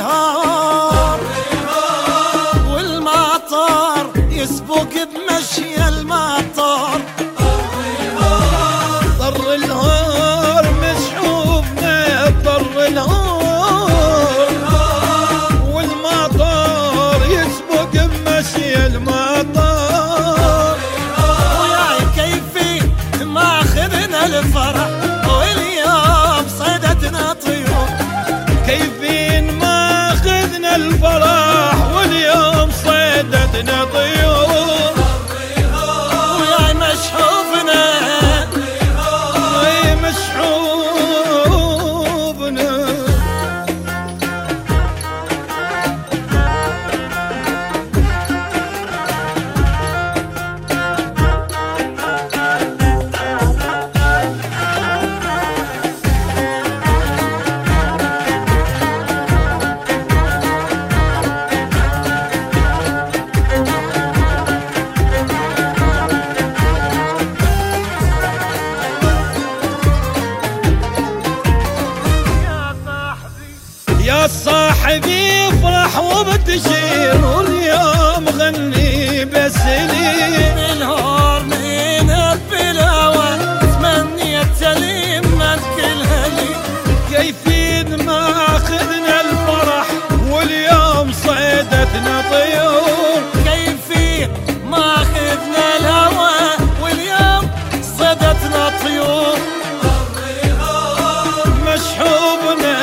الهار والمطار يسبق بمشي المطار. ضر الهار مسحوبنا ضر الهار والمطار يسبق بمشي المطار. وياي كيفي ماخذنا الفرح واليوم صيدتنا طيور. كيفين ماخذنا الفرح واليوم صيدتنا طيور. وياي مشحوبنا وياي مشحوبنا. يا صاحبي افرح وابتشر واليوم غني بس لي. الهور من البلاوة تمنيت تليمة كلها لي. كيفين ماخذنا الفرح واليوم صيدتنا طيور. كيفين ماخذنا الهوى واليوم صيدتنا طيور. مشحوبنا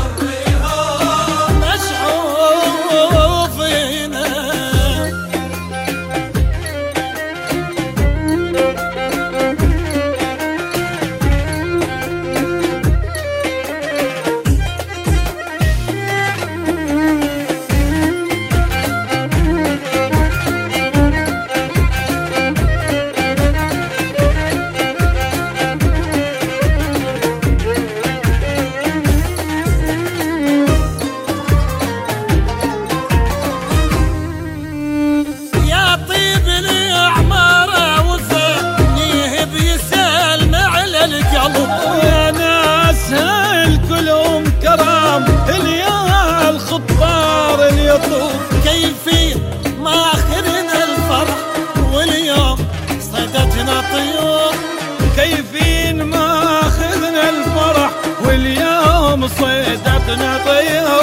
يا ناس هالكلهم كرام اليا الخطار اليطوف. كيفين ماخذنا الفرح واليوم صيدتنا طيور. كيفين ماخذنا الفرح واليوم صيدتنا طيور.